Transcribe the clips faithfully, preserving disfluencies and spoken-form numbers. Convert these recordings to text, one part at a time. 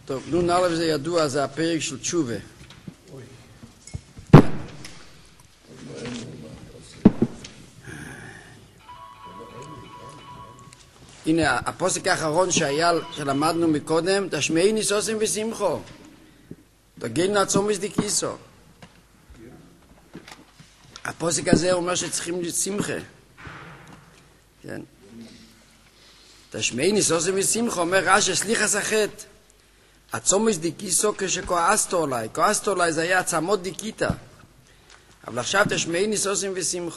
טוב, נון א' זה ידוע, זה הפרק של תשובה. הנה, הפוסק האחרון שהיה, שלמדנו מקודם, תשמעי ניסוסים ושמחו. תגן לעצום וזדיקיסו. הפוסק הזה אומר שצריכים לשמחה. כן. תשמעי ניסוסים ושמחו, אומר רש"י, סליחה סחט. עצומס דיקיסו כשכועסתו עליי. כועסתו עליי זה היה עצמות דיקיתא. אבל עכשיו תשמעי ניסוסים ושמחו.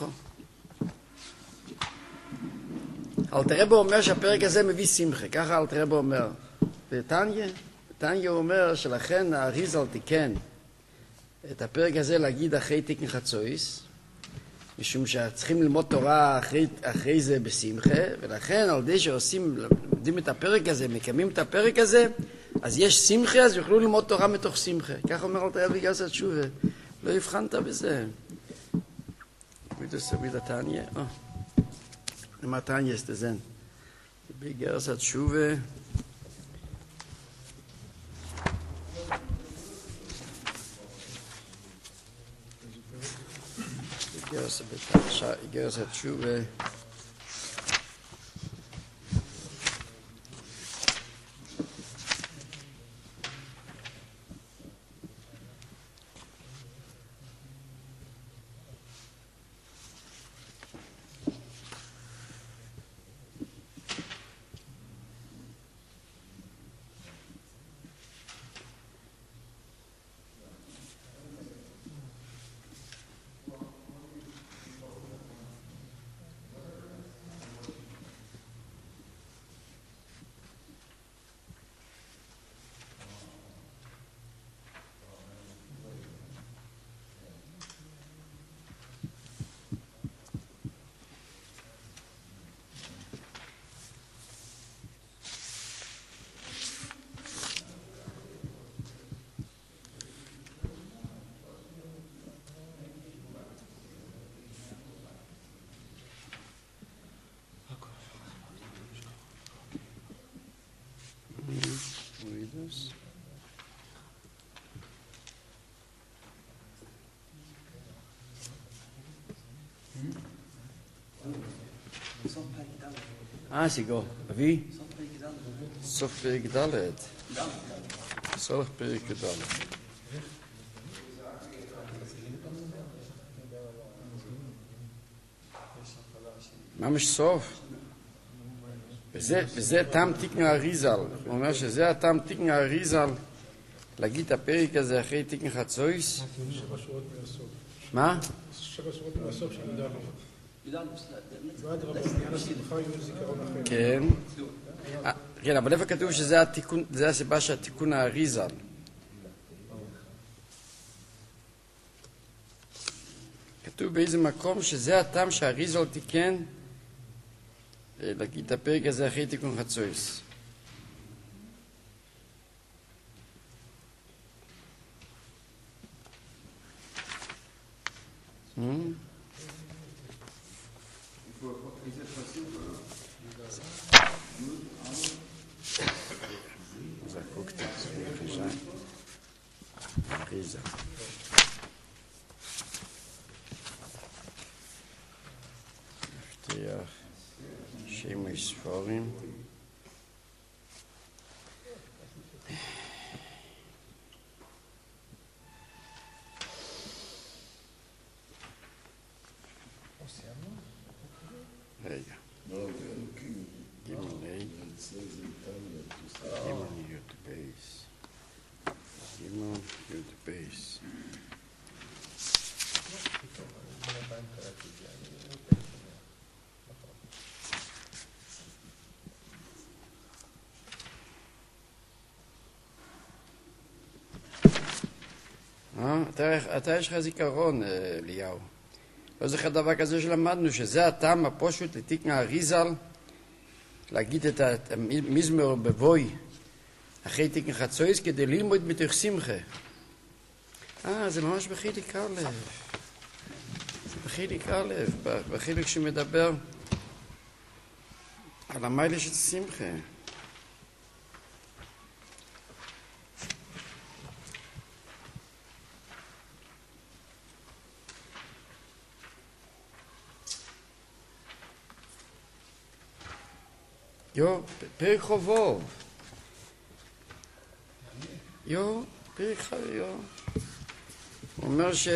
אלתר רבי אומר שהפרק הזה מביא שמחה, ככה אלתר רבי אומר. ותניא, תניא אומר שלכן האריז"ל תיקן את הפרק הזה להגיד אחרי תיקן חצויס, משום שצריכים ללמוד תורה אחרי, אחרי זה בשמחה, ולכן על ידי שעושים, לומדים את הפרק הזה, מקיימים את הפרק הזה, אז יש שמחה, אז יוכלו ללמוד תורה מתוך שמחה. כך אומר אלתר רבי גרסא תשובה. לא הבחנת בזה. מידוס רבי תניא. מה תניא ist es denn? רבי גרסא תשובה. גרסא בתשע, גרסא תשובה. אה, סיגו, אבי? סוף פרק ד' סוף פרק ד' ממש סוף. וזה, וזה טעם תיקן האריז"ל. הוא אומר שזה הטעם תיקן האריז"ל להגיד את הפרק הזה אחרי תיקן חצויס. שבע שורות מהסוף. מה? שבע שורות מהסוף שגדלנו. ועד רבי עניין השמחה יהיו זיכרון אחר. כן. כן, אבל איפה כתוב שזה התיקון, זה הסיבה שהתיקון האריז"ל. כתוב באיזה מקום שזה הטעם שהאריז"ל תיקן להגיד את הפרק הזה אחרי תיקון חצויס. אריזה. נפתח שמש ספרים. רגע. גימל יוד בייס. גימל יוד בייס. אתה יש לך זיכרון, אליהו. לא זוכר דבר כזה שלמדנו, שזה הטעם הפשוט לתיקן האריז"ל, להגיד את המזמור בבוי אחרי תיקן חצויס כדי ללמוד מתוך שמחה. אה, זה ממש בחלק א', זה בחלק א', בחלק שמדבר על המיילה של שמחה. יו, פרק חובוב. יו, פרק חובוב, יו. הוא אומר ש...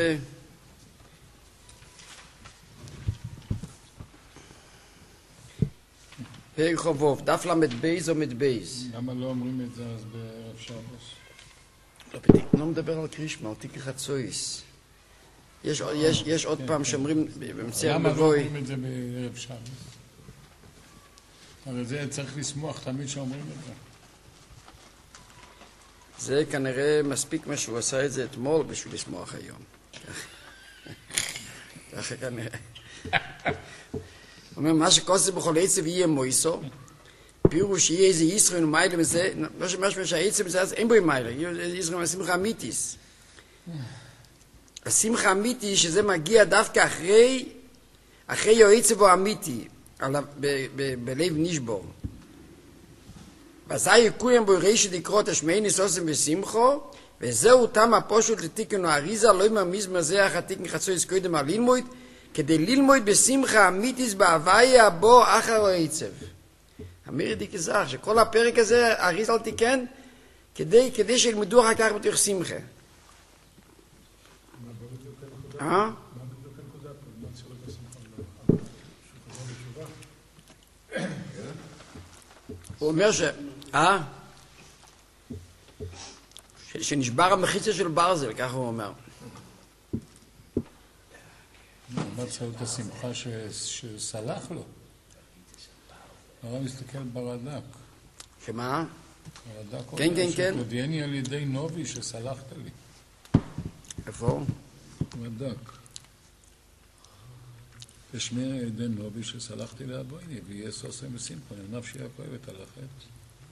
פרק חובוב, דף למד בייז או מד בייז. למה לא אומרים את זה אז בערב שבוס? לא, פתיק, לא מדבר על קרישמה, על תיק חצויס. יש, יש, יש עוד פעם שאומרים במציאה בבוי. למה לא אומרים את זה בערב שבוס? הרי זה צריך לשמוח תמיד שאומרים את זה. זה כנראה מספיק מה שהוא עשה את זה אתמול בשביל לשמוח היום. ככה כנראה. הוא אומר, מה שכוסף בכל עצב יהיה מויסו, פירוש שיהיה איזה ישרון ומיילה מזה, לא שמשהו שהעצב מזה, אז אין בו מיילה, ישרון השמחה אמיתיס. השמחה אמיתי שזה מגיע דווקא אחרי, אחרי העצב האמיתי, בלב נשבור. ועשה יקוים בו רשת לקרות השמי ניסוסם ושמחו, וזהו תם הפושוט לתיקנו האריזה, לא עם המזמר זה החתיק מחצו יסקוידם על ללמוד, כדי ללמוד בשמחה אמיתיס בהוויה בו אחר העצב. אמיר די כזך, שכל הפרק הזה האריזה על תיקן, כדי, כדי שילמדו אחר כך בתוך שמחה. אה? הוא אומר ש... אה? שנשבר המחיצה של ברזל, ככה הוא אומר. מה צריך את השמחה שסלח לו? הרב מסתכל ברד"ק. שמה? ברד"ק כן, כן, כן. שתודיעני על ידי נובי שסלחת לי. איפה? ברד"ק. ושמי על ידי נובי שסלחתי לאבויני, ויהיה סוסם ושמחה, נפשי הכואבת על החטא.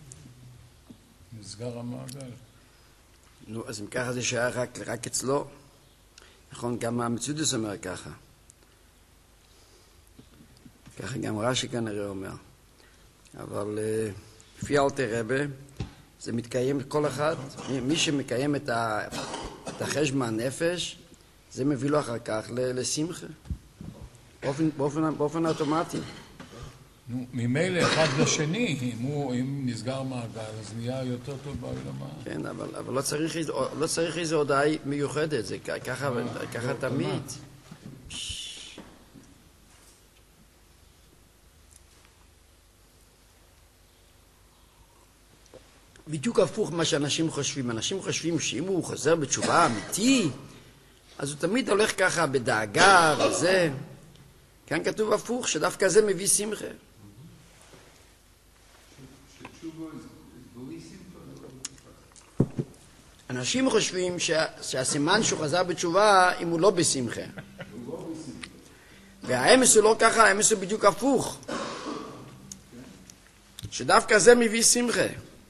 נסגר המעגל. נו, אז אם ככה זה שהיה רק, רק אצלו, נכון, גם המצודס אומר ככה. ככה גם רש"י כנראה אומר. אבל לפי אלתר רבי, זה מתקיים כל אחד, מי שמקיים את, ה, את החשבון הנפש, זה מביא לו אחר כך לשמחה. באופן, באופן, באופן אוטומטי. נו, ממילא אחד לשני, אם, הוא, אם נסגר מעגל, אז נהיה יותר טוב בעולמה. כן, אבל, אבל לא צריך, לא צריך איזו הודעה מיוחדת, זה ככה, ככה תמיד. בדיוק הפוך מה שאנשים חושבים. אנשים חושבים שאם הוא חוזר בתשובה אמיתי, אז הוא תמיד הולך ככה בדאגה וזה. כאן כתוב הפוך, שדווקא זה מביא שמחה. אנשים חושבים שה, שהסימן שהוא חזר בתשובה אם הוא לא בשמחה. והאמס הוא לא ככה, האמס הוא בדיוק הפוך. שדווקא זה מביא שמחה.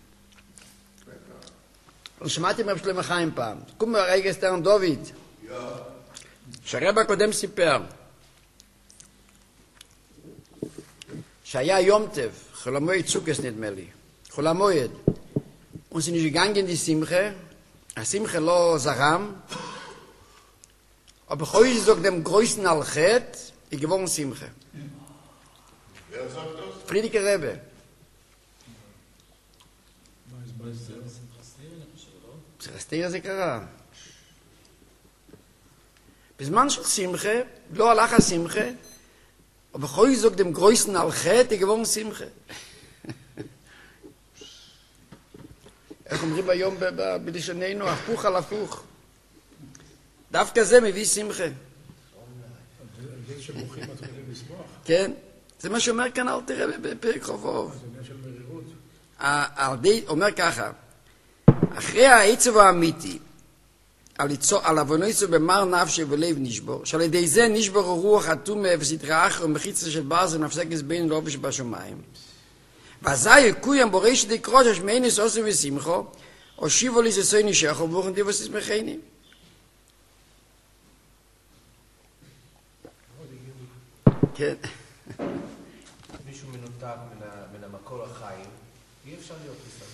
שמעתי מרב שלמה חיים פעם. קום ברגע סטרן דוד. שהרב הקודם סיפר. שהיה יום טב, חול המועד צוקס נדמה לי. חול המועד. Und sie nicht gegangen die Simche. A Simche lo zaham. Aber heute sagt dem größten Alchet, ich gewohne Simche. Wer sagt das? Friedrike Rebbe. סרסטיר זה קרה. בזמן של שמחה, לא הלך השמחה, ובכל זאת דם גרויסן על חטא, גבורן שמחה. איך אומרים היום בלשוננו, הפוך על הפוך. דווקא זה מביא שמחה. זה שברוכים מתחילים לשמוח. כן, זה מה שאומר כאן אל תראה בפרק חובוב. זה עניין של מרירות. אומר ככה, אחרי העצב האמיתי, על עוונויסו במר נפשי ולב נשבור, שעל ידי זה נשבור הרוח אטום וסדרה אחר ומחיצה של ברזל נפסקס בין לאופש בשמיים. ואזי יקוים בורש דקרות השמייניס עושה ושמחו, או שיבו לי זסוי נשחו ובוכן דיבוס ישמחני. כן. מישהו מנותק מן המקור החיים, אי אפשר להיות מסתכל.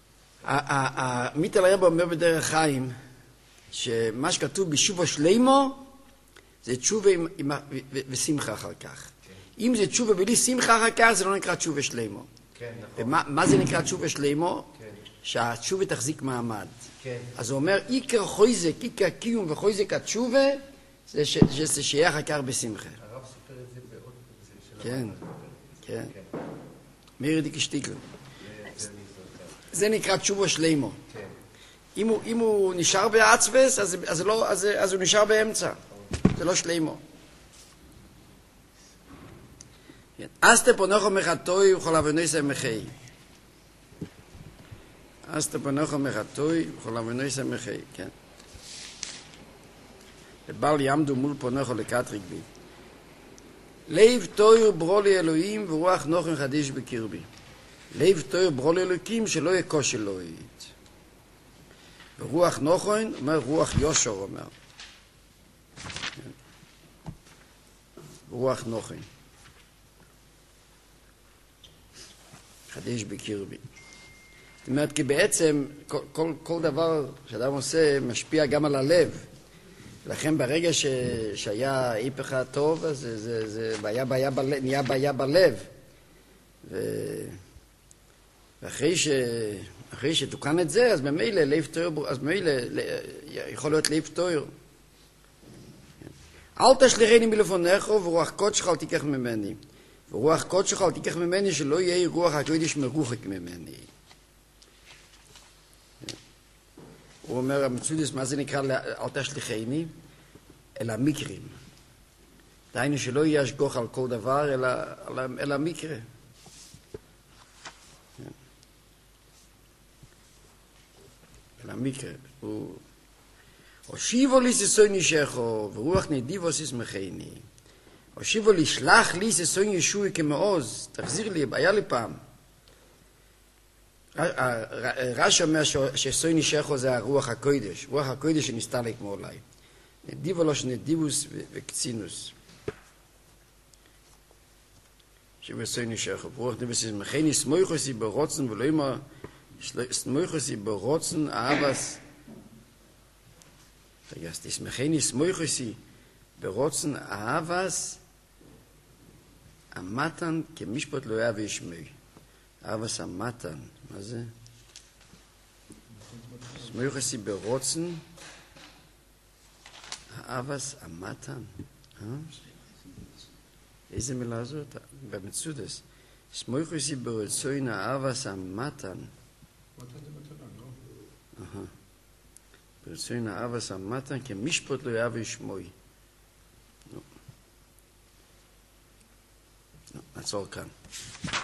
מיטל הרב אומר בדרך חיים, שמה שכתוב בשובה שלימו, זה תשובה ושמחה אחר כך. אם זה תשובה בלי שמחה אחר כך, זה לא נקרא תשובה שלימו. כן, נכון. ומה מה זה נקרא תשובה שלמה? כן. שהתשובה תחזיק מעמד. כן. אז הוא אומר, עיקר חויזק, עיקר קיום וחויזק התשובה, זה ש- שזה שייך עיקר בשמחה. הרב סיפר את זה בעוד... זה של כן, הרב. כן. כן. מאיר דיק שטיגל. זה- זה אני זוכר. זה נקרא תשובה שלמה. כן. אם הוא, אם הוא נשאר בעצבס, אז, אז, לא, אז, אז הוא נשאר באמצע. זה לא שלמו. אסתה פונוכו מחתוי וכל אבנויסה מחי. אסתה פונוכו מחתוי וכל אבנויסה מחי, כן. ובל יעמדו מול פונוכו לקטריק בי. לב תויר ברולי אלוהים ורוח נוחן חדיש בקרבי. לב תויר ברולי אלוהים שלא יקוש אלוהית. ורוח נוחן אומר רוח יושר אומר. רוח נוחן. חדיש בקרבי. זאת אומרת, כי בעצם כל, כל, כל דבר שאדם עושה משפיע גם על הלב. לכן ברגע ש, שהיה היפך הטוב, אז זה, זה, זה בעיה, בעיה בלב, נהיה בעיה בלב. ו, ואחרי ש, אחרי שתוקן את זה, אז ממילא לב תויר, אז ממילא יכול להיות לב תויר. אל תשליכני מלפונך ורוח קודשך אל תיקח ממני. ורוח קודשך אל תיקח ממני שלא יהיה רוח הקודש מרוחק ממני. הוא אומר, המצודס, מה זה נקרא אל תשליכני? אל המקרים. דהיינו שלא יהיה השגוח על כל דבר, אלא אל המקרה. אל המקרה. הוא... הושיבו לי שסוי נשכו, ורוח נדיבו שישמחני. הושיבו לי, שלח לי שסוי ישוי כמעוז, תחזיר לי, היה לי פעם. רש"י אומר שסוי נשכו זה הרוח הקודש, רוח הקודש שנסתלק מעולי. נדיבו לו שנדיבוס וקצינוס. שבסוי נשכו, ורוח נדיבו שישמחני, סמויכוסי ברוצן, ולא אמר, סמויכוסי ברוצן, אהבס, רגע, אז תשמחני סמויכוסי ברוצן אהבס המתן כמשפט לא היה וישמי. אהבס המתן, מה זה? סמויכוסי ברוצן אהבס המתן. איזה מילה זאת? במצודס. סמויכוסי ברצון אהבס המתן. מתן זה מתנה, לא? אהה. ברצון אהבס המתן כמשפט לא היה וישמוי. נעצור כאן.